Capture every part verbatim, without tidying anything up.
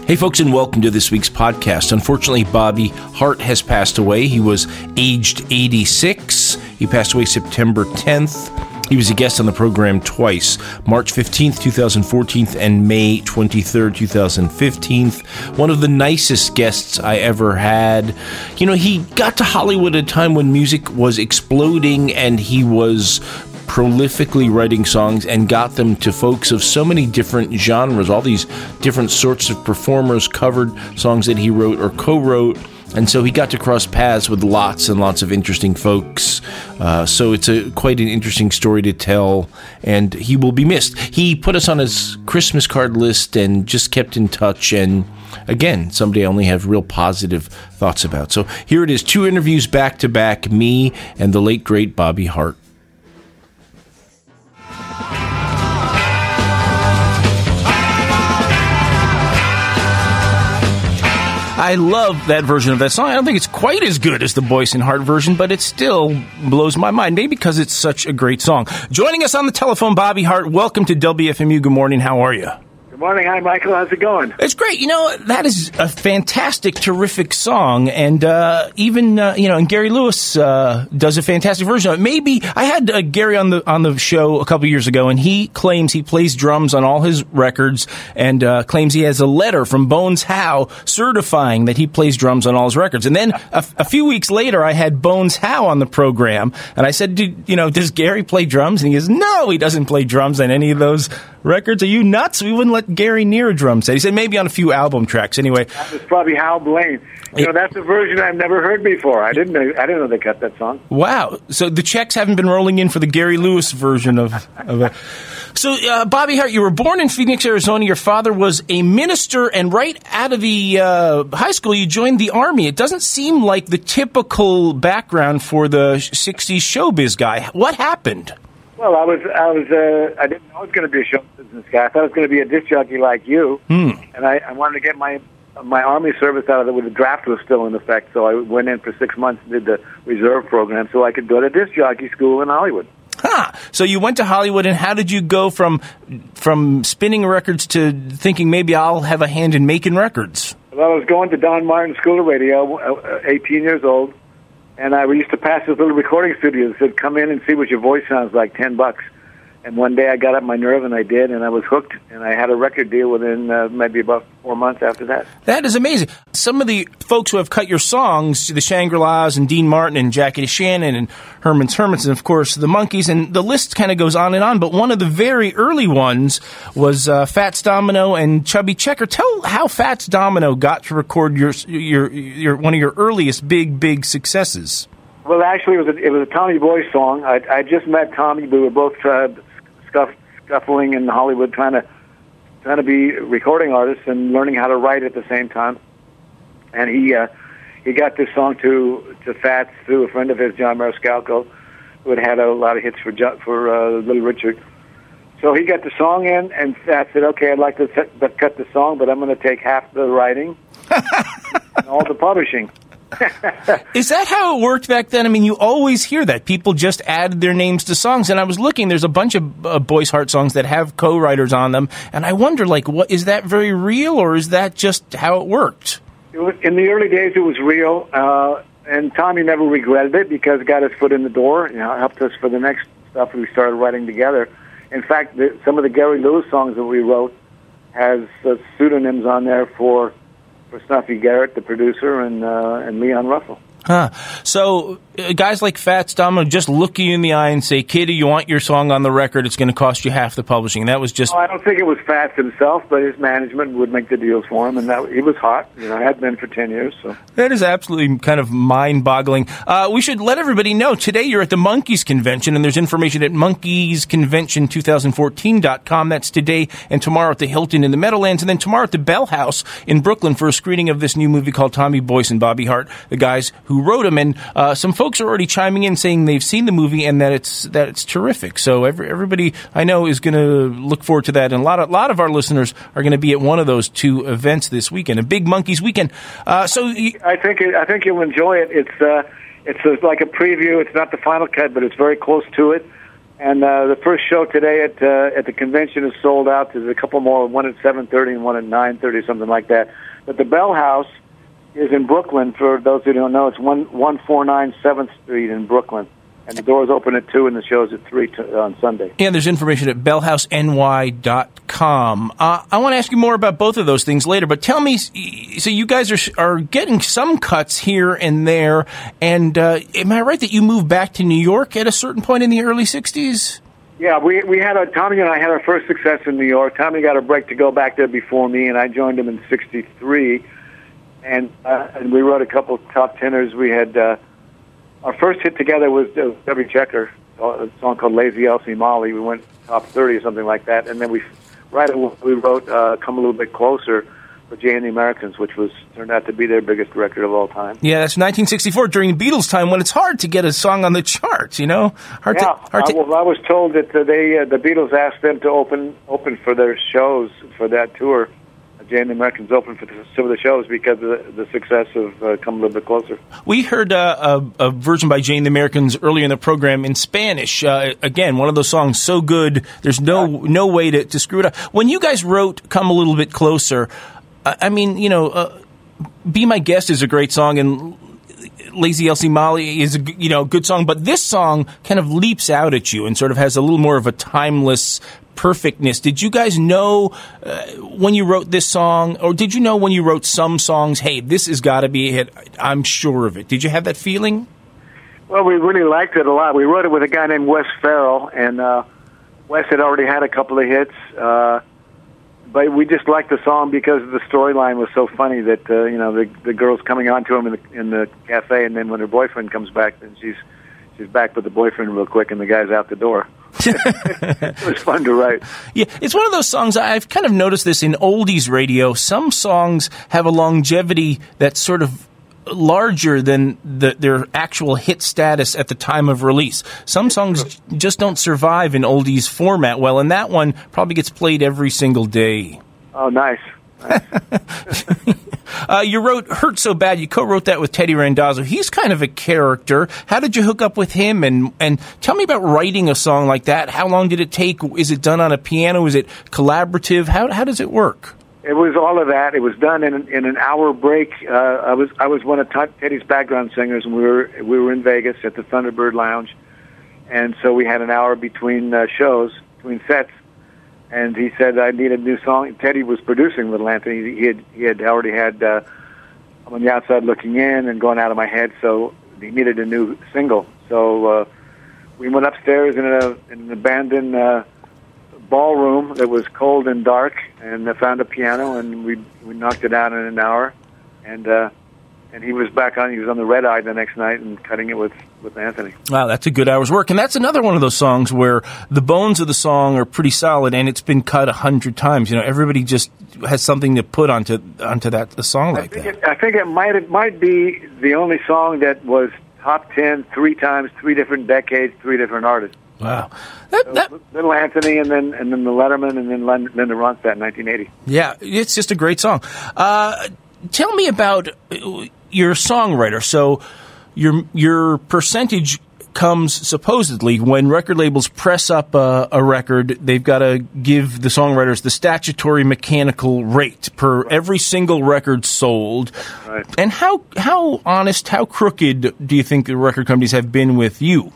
Hey folks, and welcome to this week's podcast. Unfortunately, Bobby Hart has passed away. He was aged eighty-six. He passed away September tenth. He was a guest on the program twice, March fifteenth, twenty fourteen, and May twenty-third, twenty fifteen. One of the nicest guests I ever had. You know, he got to Hollywood at a time when music was exploding, and he was prolifically writing songs and got them to folks of so many different genres. All these different sorts of performers covered songs that he wrote or co-wrote. And so he got to cross paths with lots and lots of interesting folks. Uh, so it's a quite an interesting story to tell, and he will be missed. He put us on his Christmas card list and just kept in touch, and again, somebody I only have real positive thoughts about. So here it is, two interviews back-to-back, me and the late, great Bobby Hart. I love that version of that song. I don't think it's quite as good as the Boyce and Hart version, but it still blows my mind, maybe because it's such a great song. Joining us on the telephone, Bobby Hart. Welcome to W F M U. Good morning. How are you? Good morning. Hi, Michael. How's it going? It's great. You know, that is a fantastic, terrific song. And uh, even, uh, you know, and Gary Lewis uh, does a fantastic version of it. Maybe I had uh, Gary on the on the show a couple years ago, and he claims he plays drums on all his records and uh, claims he has a letter from Bones Howe certifying that he plays drums on all his records. And then a, a few weeks later, I had Bones Howe on the program, and I said, Do, you know, does Gary play drums? And he goes, no, he doesn't play drums on any of those records. Are you nuts? We wouldn't let Gary near a drum set. He said maybe on a few album tracks. Anyway, that was probably Hal Blaine. You it, know, that's a version I've never heard before. I didn't know. I didn't know they cut that song. Wow! So the checks haven't been rolling in for the Gary Lewis version of. of a, so, uh, Bobby Hart, you were born in Phoenix, Arizona. Your father was a minister, and right out of the uh, high school, you joined the Army. It doesn't seem like the typical background for the sixties showbiz guy. What happened? Well, I was, I was, uh, I didn't know I was going to be a show business guy. I thought I was going to be a disc jockey like you, hmm. and I, I wanted to get my my Army service out of it when the draft was still in effect. So I went in for six months and did the reserve program so I could go to disc jockey school in Hollywood. Huh. So you went to Hollywood, and how did you go from from spinning records to thinking maybe I'll have a hand in making records? Well, I was going to Don Martin School of Radio, eighteen years old. And I used to pass this little recording studio that said, come in and see what your voice sounds like, ten bucks. And one day I got up my nerve, and I did, and I was hooked. And I had a record deal within uh, maybe about four months after that. That is amazing. Some of the folks who have cut your songs, the Shangri-Las and Dean Martin and Jackie Shannon and Herman's Hermits and, of course, the Monkees, and the list kind of goes on and on. But one of the very early ones was uh, Fats Domino and Chubby Checker. Tell how Fats Domino got to record your your your one of your earliest big, big successes. Well, actually, it was a, it was a Tommy Boy song. I, I just met Tommy. We were both uh, scuff, scuffling in Hollywood, trying to trying to be recording artists and learning how to write at the same time. And he uh, he got this song to to Fats through a friend of his, John Mariscalco, who had had a lot of hits for for uh, Little Richard. So he got the song in, and Fats said, "Okay, I'd like to t- cut the song, but I'm going to take half the writing and all the publishing." Is that how it worked back then? I mean, you always hear that. People just added their names to songs. And I was looking, there's a bunch of uh, Boyce Hart songs that have co-writers on them. And I wonder, like, what is that very real, or is that just how it worked? It was, in the early days, it was real. Uh, and Tommy never regretted it because it got his foot in the door. You know, helped us for the next stuff we started writing together. In fact, the, some of the Gary Lewis songs that we wrote has uh, pseudonyms on there for for Snuffy Garrett, the producer, and uh, and Leon Russell. Huh. So uh, guys like Fats Domino just look you in the eye and say, "Kitty, you want your song on the record? It's going to cost you half the publishing." That was just. Oh, I don't think it was Fats himself, but his management would make the deals for him, and that he was hot. You know, had been for ten years. So that is absolutely kind of mind-boggling. Uh, we should let everybody know today you're at the Monkees Convention, and there's information at monkees convention twenty fourteen dot com. That's today and tomorrow at the Hilton in the Meadowlands, and then tomorrow at the Bell House in Brooklyn for a screening of this new movie called Tommy Boyce and Bobby Hart, the guys who wrote him. And uh, some folks are already chiming in saying they've seen the movie and that it's that it's terrific. So every, everybody I know is going to look forward to that. And a lot of, lot of our listeners are going to be at one of those two events this weekend, a big Monkees weekend. Uh, so y- I think I think you'll enjoy it. It's uh, it's a, like a preview. It's not the final cut, but it's very close to it. And uh, the first show today at uh, at the convention is sold out. There's a couple more, one at seven thirty and one at nine thirty, something like that. But the Bell House is in Brooklyn. For those who don't know, it's one one four nine Seventh Street in Brooklyn. And the doors open at two, and the show's at three to, on Sunday. And there's information at bell house n y dot com. Uh, I want to ask you more about both of those things later, but tell me, so you guys are are getting some cuts here and there, and uh, am I right that you moved back to New York at a certain point in the early sixties? Yeah, we we had a, Tommy and I had our first success in New York. Tommy got a break to go back there before me, and I joined him in sixty-three, and, uh, and we wrote a couple of top tenors. We had... Uh, Our first hit together was uh, Debbie Checker, a song called Lazy Elsie Molly. We went top thirty or something like that. And then we right away we wrote uh, Come a Little Bit Closer for Jay and the Americans, which was turned out to be their biggest record of all time. Yeah, that's nineteen sixty-four, during Beatles time, when it's hard to get a song on the charts, you know? Hard yeah, to, hard to... Uh, well, I was told that uh, they uh, the Beatles asked them to open open for their shows for that tour. Jay and the Americans opened for the, some of the shows because of the, the success of uh, Come a Little Bit Closer. We heard uh, a, a version by Jay and the Americans earlier in the program in Spanish. Uh, again, one of those songs so good, there's no yeah. no way to, to screw it up. When you guys wrote Come a Little Bit Closer, uh, I mean, you know, uh, Be My Guest is a great song, and Lazy Elsie Molly is a you know good song, but this song kind of leaps out at you and sort of has a little more of a timeless perfectness. Did you guys know uh, when you wrote this song, or did you know when you wrote some songs, hey, this has got to be a hit? I'm sure of it. Did you have that feeling? Well, we really liked it a lot. We wrote it with a guy named Wes Farrell, and uh, Wes had already had a couple of hits, uh, but we just liked the song because the storyline was so funny that, uh, you know, the, the girl's coming on to him in the, in the cafe, and then when her boyfriend comes back, then she's she's back with the boyfriend real quick, and the guy's out the door. It was fun to write. Yeah, it's one of those songs, I've kind of noticed this in oldies radio. Some songs have a longevity that's sort of larger than the, their actual hit status at the time of release. Some songs just don't survive in oldies format well, and that one probably gets played every single day. Oh, nice. nice. uh, you wrote Hurt So Bad. You co-wrote that with Teddy Randazzo. He's kind of a character. How did you hook up with him? And, and tell me about writing a song like that. How long did it take? Is it done on a piano? Is it collaborative? How, how does it work? It was all of that. It was done in an, in an hour break. Uh, I was I was one of Teddy's background singers, and we were we were in Vegas at the Thunderbird Lounge, and so we had an hour between uh, shows, between sets. And he said I need a new song. Teddy was producing Little Anthony. He had he had already had uh, I'm on the Outside Looking In and Going Out of My Head, so he needed a new single. So uh, we went upstairs in, a, in an abandoned uh, ballroom that was cold and dark, and I found a piano, and we we knocked it out in an hour. And uh, and he was back on. He was on the Red Eye the next night and cutting it with, with Anthony. Wow, that's a good hour's work. And that's another one of those songs where the bones of the song are pretty solid, and it's been cut a hundred times. You know, everybody just has something to put onto onto that a song like I think that. It, I think it might it might be the only song that was top ten three times, three different decades, three different artists. Wow, that, so that, Little Anthony, and then and then the Letterman, and then Linda Ronstadt in nineteen eighty. Yeah, it's just a great song. Uh, tell me about your songwriter. So your your percentage comes supposedly when record labels press up a, a record. They've got to give the songwriters the statutory mechanical rate per right. every single record sold. Right. And how how honest, how crooked do you think the record companies have been with you?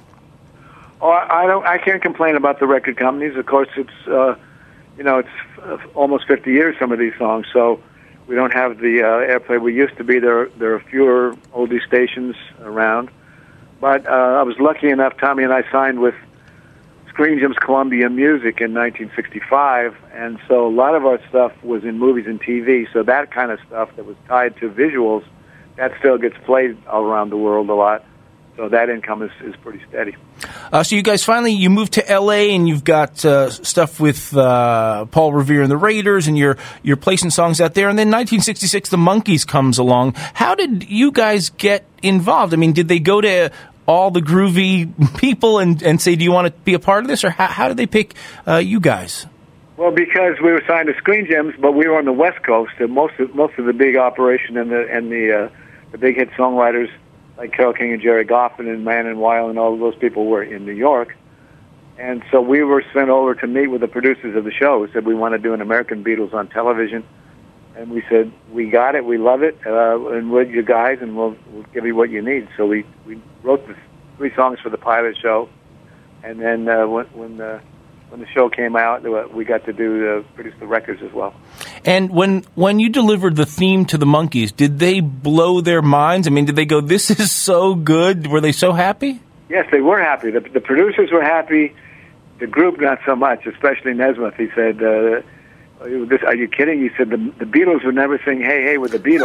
Oh, I don't. I can't complain about the record companies. Of course, it's uh, you know it's f- almost fifty years. Some of these songs, so we don't have the uh, airplay we used to be. There, there are fewer oldie stations around. But uh, I was lucky enough. Tommy and I signed with Screen Gems Columbia Music in nineteen sixty-five, and so a lot of our stuff was in movies and T V. So that kind of stuff that was tied to visuals, that still gets played all around the world a lot. So that income is, is pretty steady. Uh, so you guys finally, you moved to L A and you've got uh, stuff with uh, Paul Revere and the Raiders, and you're you're placing songs out there. And then nineteen sixty-six, the Monkees comes along. How did you guys get involved? I mean, did they go to all the groovy people and, and say, do you want to be a part of this? Or how, how did they pick uh, you guys? Well, because we were signed to Screen Gems, but we were on the West Coast, and most of, most of the big operation and the, and the, uh, the big hit songwriters like Carole King and Jerry Goffin and Man and Weil and all of those people were in New York. And so we were sent over to meet with the producers of the show who said, we want to do an American Beatles on television. And we said, we got it, we love it, uh, and we're you guys, and we'll, we'll give you what you need. So we, we wrote the three songs for the pilot show. And then uh, when when the, when the show came out, we got to do uh, produce the records as well. And when when you delivered the theme to the Monkees, did they blow their minds? I mean, did they go, this is so good? Were they so happy? Yes, they were happy. The, the producers were happy. The group, not so much, especially Nesmith. He said, uh, this, are you kidding? He said, the, the Beatles would never sing Hey, Hey with the Beatles.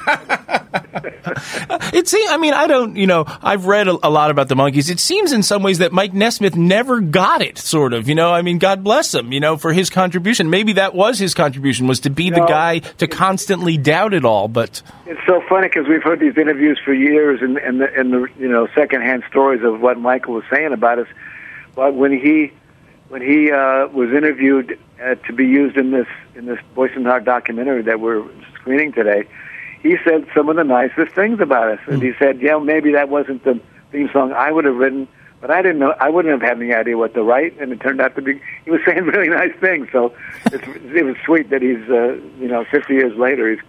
It seems, I mean, I don't, you know, I've read a, a lot about the Monkees. It seems in some ways that Mike Nesmith never got it, sort of, you know. I mean, God bless him, you know, for his contribution. Maybe that was his contribution, was to be no, the guy to constantly doubt it all, but... It's so funny because we've heard these interviews for years and, and, the, and the, you know, secondhand stories of what Michael was saying about us. But when he... When he uh, was interviewed uh, to be used in this in this Boyce and Hart documentary that we're screening today, he said some of the nicest things about us. And he said, yeah, maybe that wasn't the theme song I would have written, but I didn't know, I wouldn't have had any idea what to write, and it turned out to be, he was saying really nice things. So it's, it was sweet that he's, uh, you know, fifty years later, he's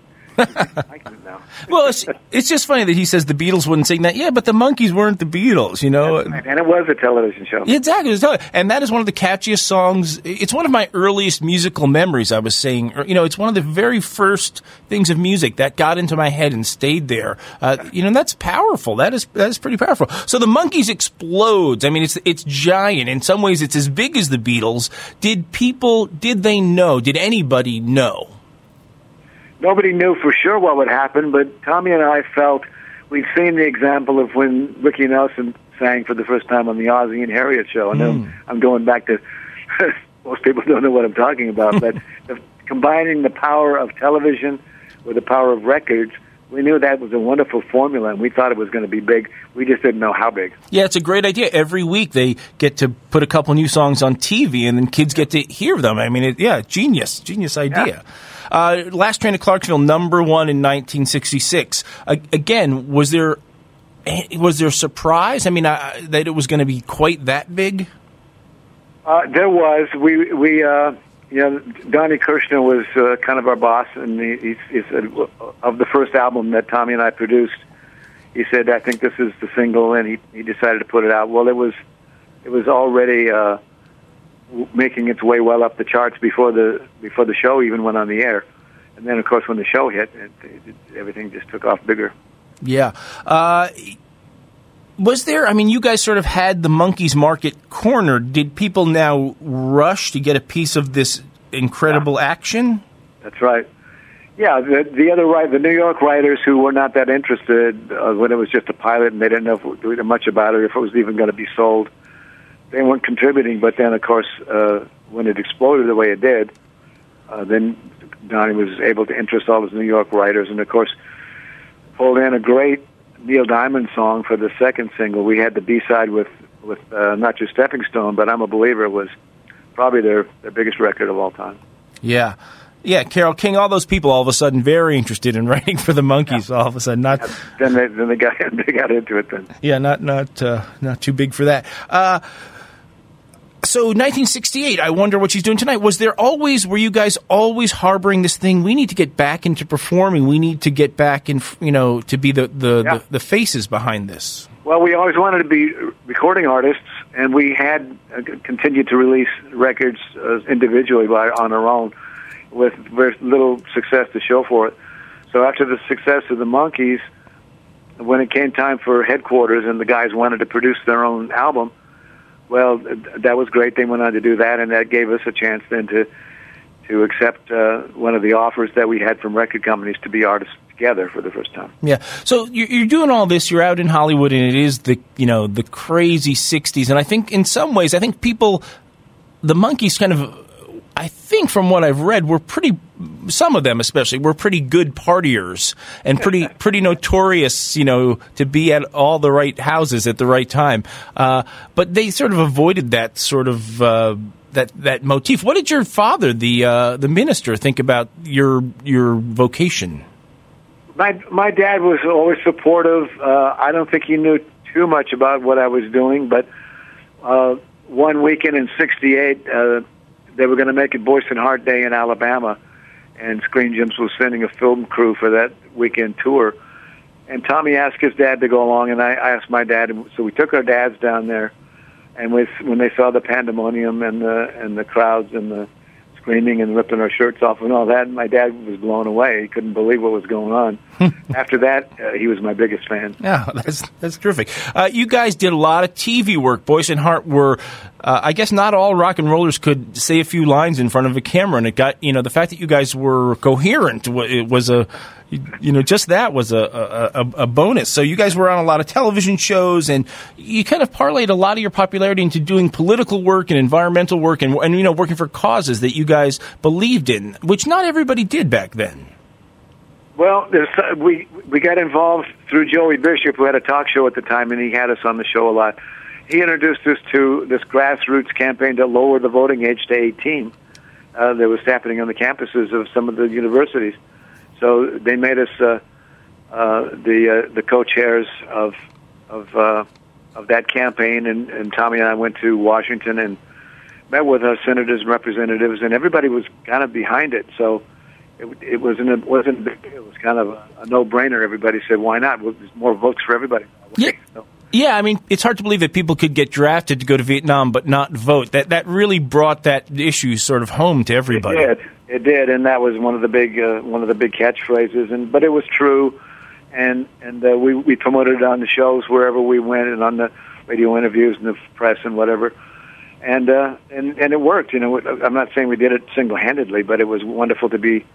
now. Well, it's, it's just funny that he says the Beatles wouldn't sing that. Yeah, but the Monkees weren't the Beatles, you know. Right. And it was a television show. Exactly. And that is one of the catchiest songs. It's one of my earliest musical memories, I was saying. You know, it's one of the very first things of music that got into my head and stayed there. Uh, you know, and that's powerful. That is that is pretty powerful. So the Monkees explodes. I mean, it's it's giant. In some ways, it's as big as the Beatles. Did people, did they know? Did anybody know? Nobody knew for sure what would happen, but Tommy and I felt we'd seen the example of when Ricky Nelson sang for the first time on the Ozzie and Harriet show. And mm. I'm going back to, most people don't know what I'm talking about, but the, combining the power of television with the power of records, we knew that was a wonderful formula, and we thought it was going to be big. We just didn't know how big. Yeah, it's a great idea. Every week they get to put a couple new songs on T V, and then kids get to hear them. I mean, it, yeah, genius, genius idea. Yeah. Uh, Last Train to Clarksville, number one in nineteen sixty-six. Uh, again, was there was there surprise? I mean, uh, that it was going to be quite that big? Uh, there was. We we uh, you know, Donnie Kirshner was uh, kind of our boss, and he, he, he said of the first album that Tommy and I produced, he said, "I think this is the single," and he he decided to put it out. Well, it was it was already. Uh, making its way well up the charts before the before the show even went on the air, and then of course when the show hit, it, it, everything just took off bigger. Yeah, uh, was there? I mean, you guys sort of had the Monkees market cornered. Did people now rush to get a piece of this incredible yeah. action? That's right. Yeah, the the other right, the New York writers who were not that interested uh, when it was just a pilot and they didn't know if it, much about it, if it was even going to be sold. They weren't contributing, but then, of course, uh, when it exploded the way it did, uh, then Donnie was able to interest all his New York writers, and, of course, pulled in a great Neil Diamond song for the second single. We had the B-side with, with uh, not just Stepping Stone, but I'm a Believer was probably their, their biggest record of all time. Yeah. Yeah, Carole King, all those people all of a sudden very interested in writing for the Monkees. Yeah. All of a sudden, not yeah, then they then they got they got into it then. Yeah, not not uh, not too big for that. Uh, so nineteen sixty-eight, I wonder what she's doing tonight. Was there always, were you guys always harboring this thing? We need to get back into performing. We need to get back in, you know, to be the the, yeah. the, the faces behind this. Well, we always wanted to be recording artists, and we had uh, continued to release records uh, individually by on our own, with very little success to show for it. So after the success of the Monkees, when it came time for Headquarters and the guys wanted to produce their own album, well, that was great. They went on to do that, and that gave us a chance then to to accept uh, one of the offers that we had from record companies to be artists together for the first time. Yeah. So you're doing all this. You're out in Hollywood, and it is the you know the crazy sixties. And I think in some ways, I think people, the Monkees, kind of. I think from what I've read, we're pretty, some of them especially, were pretty good partiers and pretty pretty notorious, you know, to be at all the right houses at the right time. Uh, but they sort of avoided that sort of, uh, that that motif. What did your father, the uh, the minister, think about your your vocation? My, my dad was always supportive. Uh, I don't think he knew too much about what I was doing, but uh, one weekend in sixty-eight, uh, they were going to make it Boyce and Hart Day in Alabama, and Screen Gems was sending a film crew for that weekend tour. And Tommy asked his dad to go along, and I asked my dad. So we took our dads down there, and we, when they saw the pandemonium and the and the crowds and the screaming and ripping our shirts off and all that, my dad was blown away. He couldn't believe what was going on. After that, uh, he was my biggest fan. Yeah, that's that's terrific. Uh, you guys did a lot of T V work. Boyce and Hart were, uh, I guess, not all rock and rollers could say a few lines in front of a camera, and it got, you know, the fact that you guys were coherent, it was a, you know, just that was a, a, a bonus. So you guys were on a lot of television shows, and you kind of parlayed a lot of your popularity into doing political work and environmental work, and, and you know, working for causes that you guys believed in, which not everybody did back then. Well, there's, uh, we we got involved through Joey Bishop, who had a talk show at the time, and he had us on the show a lot. He introduced us to this grassroots campaign to lower the voting age to eighteen uh, that was happening on the campuses of some of the universities. So they made us uh, uh, the uh, the co-chairs of of uh, of that campaign, and, and Tommy and I went to Washington and met with our senators and representatives, and everybody was kind of behind it. So it, it wasn't a, wasn't a big deal. It was kind of a, a no-brainer. Everybody said, "Why not? Well, there's more votes for everybody." Yeah. So, Yeah, I mean, it's hard to believe that people could get drafted to go to Vietnam but not vote. That that really brought that issue sort of home to everybody. It did. It did, and that was one of the big uh, one of the big catchphrases. And but it was true, and and uh, we we promoted it on the shows wherever we went, and on the radio interviews and the press and whatever. And uh, and and it worked. You know, I'm not saying we did it single-handedly, but it was wonderful to be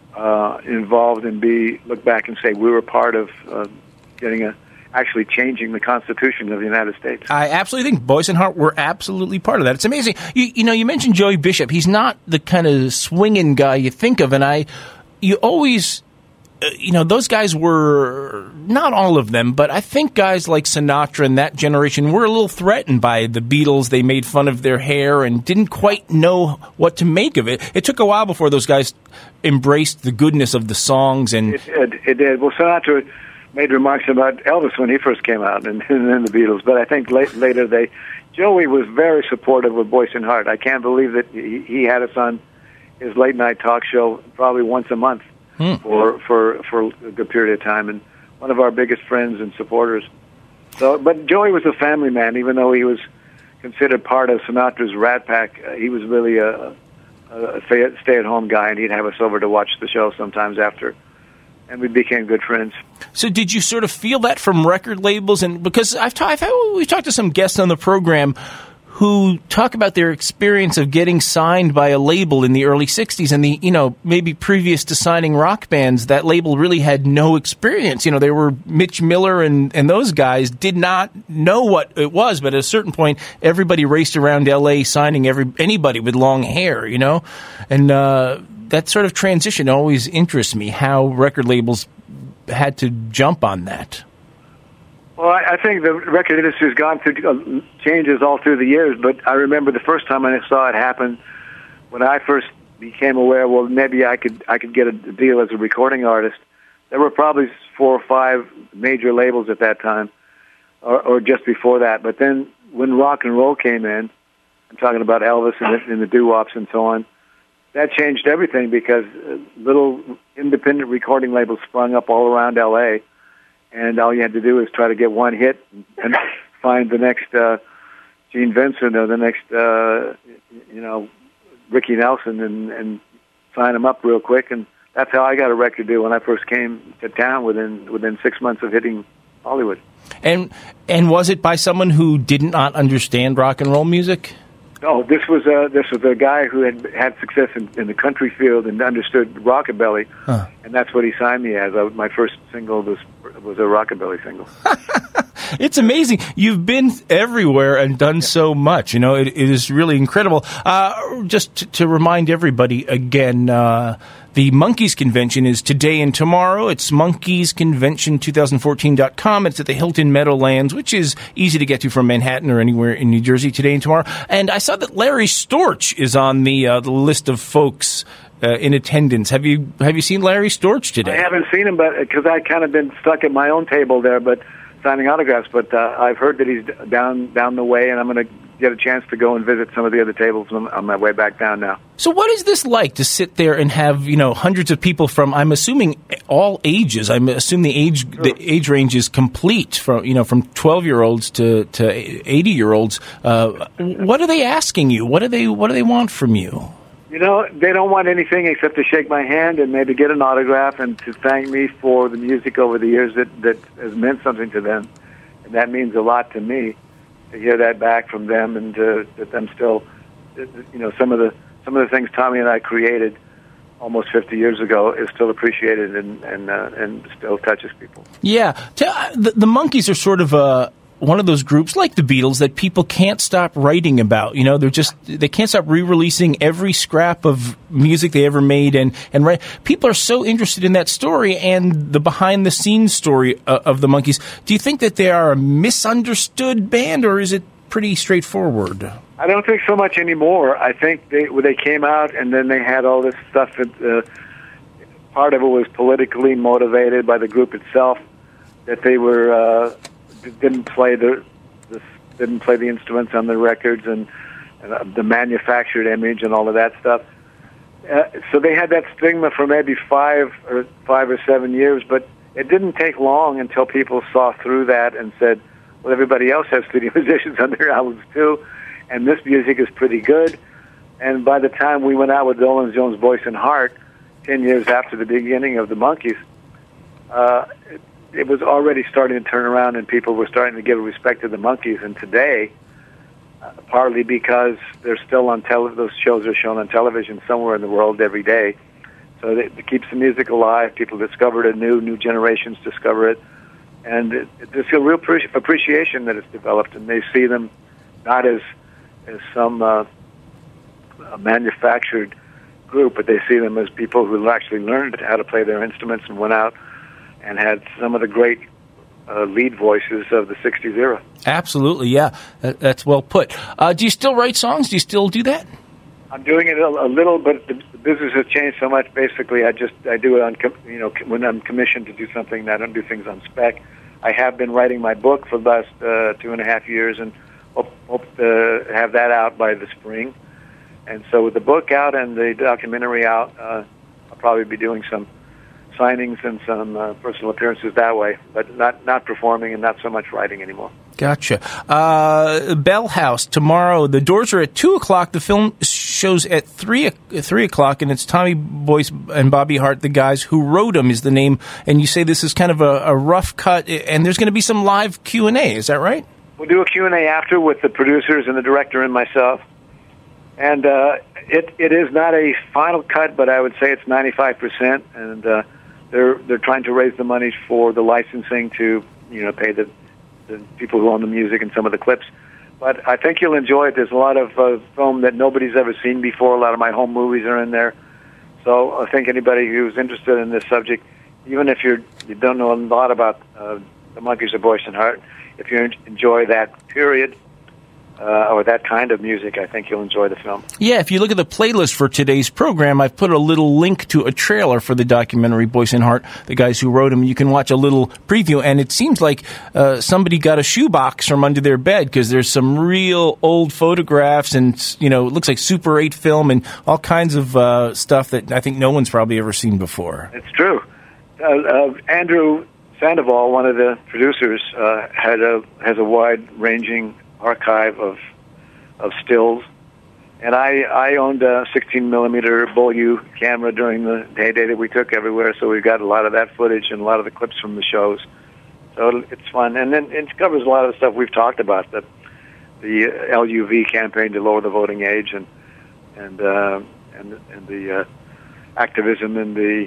uh, involved and be look back and say we were part of uh, getting a. actually changing the Constitution of the United States. I absolutely think Boyce and Hart were absolutely part of that. It's amazing. You, you know, you mentioned Joey Bishop. He's not the kind of swinging guy you think of, and I, you always, uh, you know, those guys were, not all of them, but I think guys like Sinatra and that generation were a little threatened by the Beatles. They made fun of their hair and didn't quite know what to make of it. It took a while before those guys embraced the goodness of the songs. And It, it, it did. Well, Sinatra made remarks about Elvis when he first came out, and, and then the Beatles. But I think late, later they, Joey was very supportive of Boyce and Hart. I can't believe that he, he had us on his late night talk show probably once a month hmm. for for for a good period of time, and one of our biggest friends and supporters. So, but Joey was a family man, even though he was considered part of Sinatra's Rat Pack. Uh, he was really a, a stay-at-home guy, and he'd have us over to watch the show sometimes after. And we became good friends. So did you sort of feel that from record labels? And because I've, ta- I've had, we've talked to some guests on the program who talk about their experience of getting signed by a label in the early sixties, and the, you know, maybe previous to signing rock bands, that label really had no experience. You know, they were Mitch Miller and, and those guys did not know what it was, but at a certain point, everybody raced around L A signing every anybody with long hair, you know? And, uh, that sort of transition always interests me, how record labels had to jump on that. Well, I, I think the record industry has gone through uh, changes all through the years, but I remember the first time I saw it happen when I first became aware, well, maybe I could I could get a deal as a recording artist. There were probably four or five major labels at that time, or, or just before that. But then when rock and roll came in, I'm talking about Elvis and the, and the doo-wops and so on, that changed everything because little independent recording labels sprung up all around L A, and all you had to do is try to get one hit and find the next uh, Gene Vincent or the next, uh, you know, Ricky Nelson, and, and sign them up real quick. And that's how I got a record deal when I first came to town within within six months of hitting Hollywood. And and was it by someone who did not understand rock and roll music? No, this was a this was a guy who had had success in, in the country field and understood rockabilly, huh. and that's what he signed me as. I, my first single was was a rockabilly single. It's amazing. You've been everywhere and done yeah. so much. You know, it, it is really incredible. Uh, just to, to remind everybody again, uh, the Monkees Convention is today and tomorrow. It's monkees convention twenty fourteen dot com. It's at the Hilton Meadowlands, which is easy to get to from Manhattan or anywhere in New Jersey today and tomorrow. And I saw that Larry Storch is on the uh, the list of folks uh, in attendance. Have you have you seen Larry Storch today? I haven't seen him, but because I've kind of been stuck at my own table there, but signing autographs. But uh, I've heard that he's down down the way, and I'm going to get a chance to go and visit some of the other tables on, on my way back down now. So what is this like to sit there and have, you know, hundreds of people from, I'm assuming, all ages? I assume the age sure. the age range is complete, from you know, from twelve-year-olds to to eighty-year-olds. Uh, what are they asking you? What do they What do they want from you? You know, they don't want anything except to shake my hand and maybe get an autograph and to thank me for the music over the years that that has meant something to them, and that means a lot to me to hear that back from them, and to, that them still, you know, some of the some of the things Tommy and I created almost fifty years ago is still appreciated and and uh, and still touches people. Yeah, the, the Monkees are sort of a one of those groups like the Beatles that people can't stop writing about. You know, they're just they can't stop re-releasing every scrap of music they ever made, and and write. People are so interested in that story and the behind-the-scenes story uh, of the Monkees. Do you think that they are a misunderstood band, or is it pretty straightforward? I don't think so much anymore. I think they when they came out and then they had all this stuff that uh, part of it was politically motivated by the group itself, that they were uh, didn't play the, the didn't play the instruments on the records, and, and uh, the manufactured image and all of that stuff. Uh, so they had that stigma for maybe five or five or seven years, but it didn't take long until people saw through that and said, well, everybody else has studio musicians on their albums too, and this music is pretty good. And by the time we went out with Dolan Jones' Voice and Heart, ten years after the beginning of the Monkees, uh, it, it was already starting to turn around, and people were starting to give respect to the Monkees. And today, uh, partly because they're still on tele- those shows are shown on television somewhere in the world every day, so it, it keeps the music alive. People discover it anew, new generations discover it. And it, it, there's a real pre- appreciation that it's developed, and they see them not as as some uh, manufactured group, but they see them as people who actually learned how to play their instruments and went out and had some of the great uh, lead voices of the sixties era. Absolutely, yeah. That, that's well put. Uh, do you still write songs? Do you still do that? I'm doing it a, a little, but the, the business has changed so much. Basically, I just I do it on com- you know when I'm commissioned to do something. I don't do things on spec. I have been writing my book for the last uh, two and a half years, and hope, hope to have that out by the spring. And so, with the book out and the documentary out, uh, I'll probably be doing some signings and some uh, personal appearances that way, but not not performing and not so much writing anymore. Gotcha. Uh, Bell House tomorrow. The doors are at two o'clock. The film shows at three three o'clock, and it's Tommy Boyce and Bobby Hart, the guys who wrote them, is the name. And you say this is kind of a, a rough cut, and there's going to be some live Q and A. Is that right? We'll do a Q and A after with the producers and the director and myself. And uh, it it is not a final cut, but I would say it's ninety-five percent, and uh, they're they're trying to raise the money for the licensing to you know pay the the people who own the music and some of the clips. But I think you'll enjoy it. There's a lot of uh, film that nobody's ever seen before. A lot of my home movies are in there. So I think anybody who's interested in this subject, even if you're, you don't know a lot about uh, the Monkees of Voice and Heart, if you enjoy that period, Uh, or that kind of music, I think you'll enjoy the film. Yeah, if you look at the playlist for today's program, I've put a little link to a trailer for the documentary Boyce and Hart, the guys who wrote them. You can watch a little preview, and it seems like uh, somebody got a shoebox from under their bed, because there's some real old photographs, and you know, it looks like Super eight film and all kinds of uh, stuff that I think no one's probably ever seen before. It's true. Uh, uh, Andrew Sandoval, one of the producers, uh, had a has a wide-ranging archive of of stills, and I I owned a sixteen millimeter Beaulieu camera during the heyday that we took everywhere, so we've got a lot of that footage and a lot of the clips from the shows. So it's fun, and then it covers a lot of the stuff we've talked about, the the L U V campaign to lower the voting age, and and uh, and and the uh, activism and the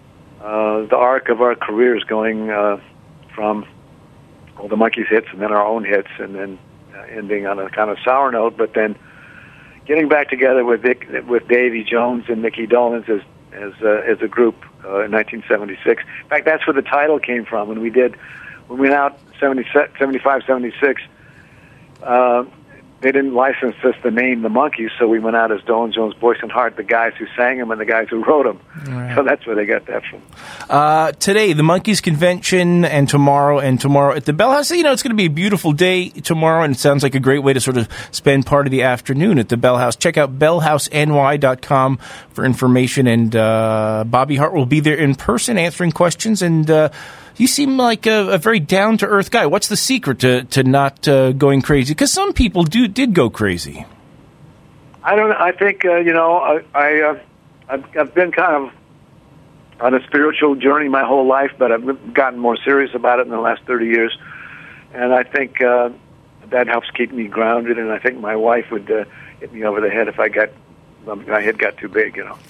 uh, the arc of our careers, going uh, from all the Monkees hits and then our own hits, and then ending on a kind of sour note, but then getting back together with Vic, with Davy Jones and Mickey Dolenz as as uh, as a group uh, in nineteen seventy-six. In fact, that's where the title came from. When we did, when we went out seventy, seventy-five, seventy-six, uh, they didn't license us the name The Monkees, so we went out as Dolan Jones, Boyce and Hart, the guys who sang them and the guys who wrote them. Right. So that's where they got that from. Uh, today, the Monkees convention, and tomorrow, and tomorrow at the Bell House. You know, it's going to be a beautiful day tomorrow, and it sounds like a great way to sort of spend part of the afternoon at the Bell House. Check out bell house n y dot com for information, and uh, Bobby Hart will be there in person answering questions, and uh, you seem like a, a very down-to-earth guy. What's the secret to, to not uh, going crazy? Because some people do did go crazy. I don't. I think uh, you know. I, I uh, I've, I've been kind of on a spiritual journey my whole life, but I've gotten more serious about it in the last thirty years, and I think uh, that helps keep me grounded. And I think my wife would uh, hit me over the head if I got my head got too big, you know.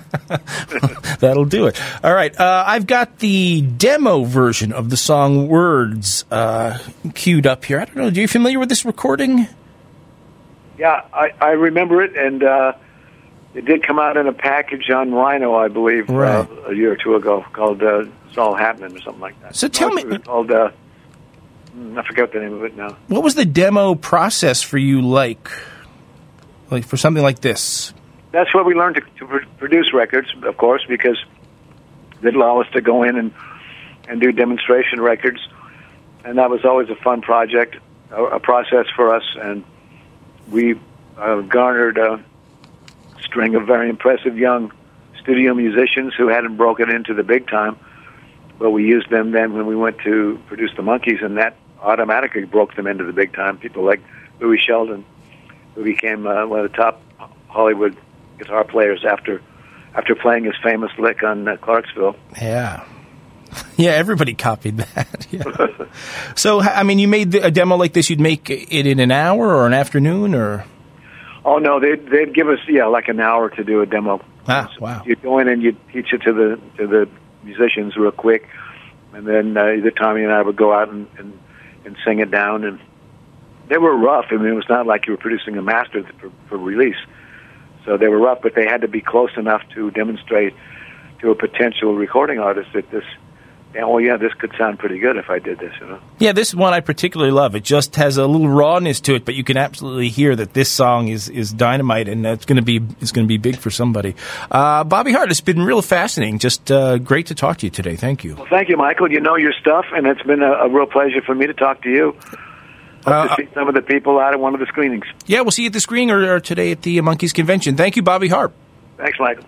That'll do it. All right. Uh, I've got the demo version of the song Words uh, queued up here. I don't know. Are you familiar with this recording? Yeah, I, I remember it, and uh, it did come out in a package on Rhino, I believe, right. uh, a year or two ago, called uh, It's All Happening or something like that. So tell no, me... It was called, uh, I forget the name of it now. What was the demo process for you like, like for something like this? That's what we learned to, to pr- produce records, of course, because they'd allow us to go in and, and do demonstration records, and that was always a fun project, a, a process for us, and we uh, garnered a string of very impressive young studio musicians who hadn't broken into the big time, but we used them then when we went to produce the Monkees, and that automatically broke them into the big time. People like Louis Sheldon, who became uh, one of the top Hollywood guitar players after after playing his famous lick on uh, Clarksville. Yeah. Yeah, everybody copied that. Yeah. So, I mean, you made a demo like this, you'd make it in an hour or an afternoon, or? Oh, no, they'd, they'd give us, yeah, like an hour to do a demo. Ah, so wow. You'd go in and you'd teach it to the to the musicians real quick, and then uh, either Tommy and I would go out and, and, and sing it down, and they were rough. I mean, it was not like you were producing a master for, for release. So they were rough, but they had to be close enough to demonstrate to a potential recording artist that this, yeah, well, yeah, this could sound pretty good if I did this, you know. Yeah, this one I particularly love. It just has a little rawness to it, but you can absolutely hear that this song is, is dynamite, and it's going to be it's going to be big for somebody. Uh, Bobby Hart, it's been real fascinating. Just uh, great to talk to you today. Thank you. Well, thank you, Michael. You know your stuff, and it's been a, a real pleasure for me to talk to you. Hope Uh, to see some of the people out at one of the screenings. Yeah, we'll see you at the screening or, or today at the Monkees convention. Thank you, Bobby Hart. Thanks, Michael.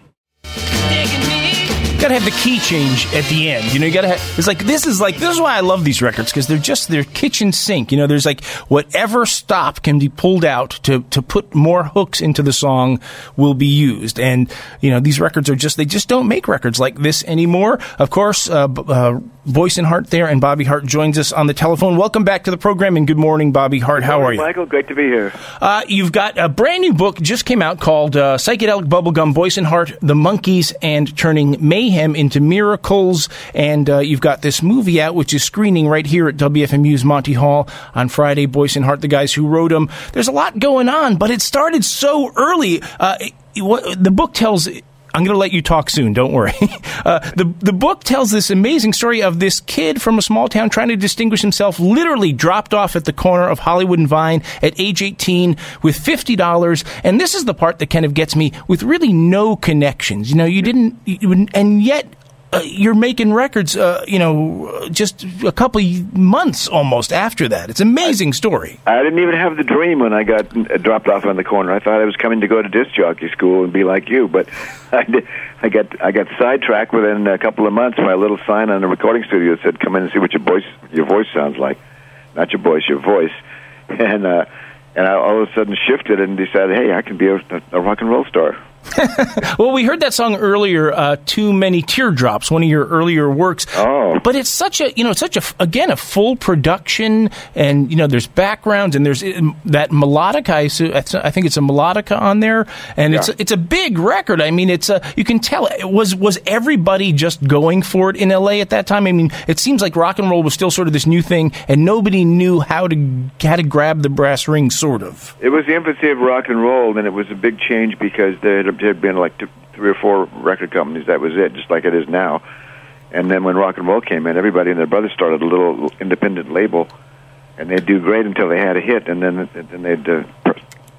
You gotta have the key change at the end. You know, you gotta have, it's like, this is like, this is why I love these records, because they're just, they're kitchen sink. You know, there's like, whatever stop can be pulled out to, to put more hooks into the song will be used. And, you know, these records are just, they just don't make records like this anymore. Of course, uh, uh, Boyce and Hart there, and Bobby Hart joins us on the telephone. Welcome back to the program, and good morning, Bobby Hart. How morning, are you? Michael, great to be here. Uh, you've got a brand new book just came out called uh, Psychedelic Bubblegum, Boyce and Hart, The Monkees, and Turning Mayhem into Miracles. And uh, you've got this movie out, which is screening right here at W F M U's Monty Hall on Friday. Boyce and Hart, the guys who wrote them. There's a lot going on, but it started so early. Uh, it, it, the book tells... I'm going to let you talk soon. Don't worry. Uh, the the book tells this amazing story of this kid from a small town trying to distinguish himself, literally dropped off at the corner of Hollywood and Vine at age eighteen with fifty dollars. And this is the part that kind of gets me, with really no connections. You know, you didn't, you, and yet uh, you're making records, uh, you know, just a couple of months almost after that. It's an amazing story. I didn't even have the dream when I got dropped off on the corner. I thought I was coming to go to disc jockey school and be like you, but I did, I got I got sidetracked within a couple of months. My little sign on the recording studio said, "Come in and see what your voice your voice sounds like." Not your voice, your voice. And uh, and I all of a sudden shifted and decided, hey, I can be a, a rock and roll star. Well, we heard that song earlier, uh, Too Many Teardrops, one of your earlier works. Oh. But it's such a, you know, such a, again, a full production, and, you know, there's backgrounds, and there's that melodica, I, I think it's a melodica on there, and yeah. it's, it's a big record. I mean, it's a, you can tell, was, was everybody just going for it in L A at that time? I mean, it seems like rock and roll was still sort of this new thing, and nobody knew how to, how to grab the brass ring, sort of. It was the infancy of rock and roll, and it was a big change because there had There had been like two, three or four record companies. That was it, just like it is now. And then when rock and roll came in, everybody and their brother started a little independent label, and they'd do great until they had a hit, and then then they'd uh,